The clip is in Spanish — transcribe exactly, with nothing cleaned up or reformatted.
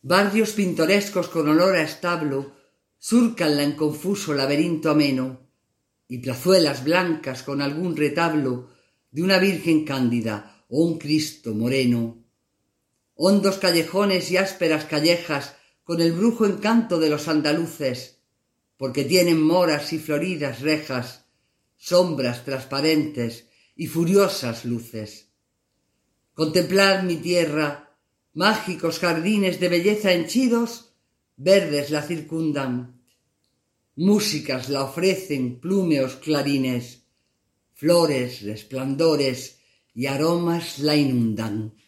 Barrios pintorescos con olor a establo surcanla en confuso laberinto ameno, y plazuelas blancas con algún retablo de una virgen cándida o un Cristo moreno. Hondos callejones y ásperas callejas con el brujo encanto de los andaluces, porque tienen moras y floridas rejas, sombras transparentes y furiosas luces. Contemplar mi tierra, mágicos jardines de belleza henchidos, verdes la circundan. Músicas la ofrecen plúmeos clarines, flores, resplandores y aromas la inundan.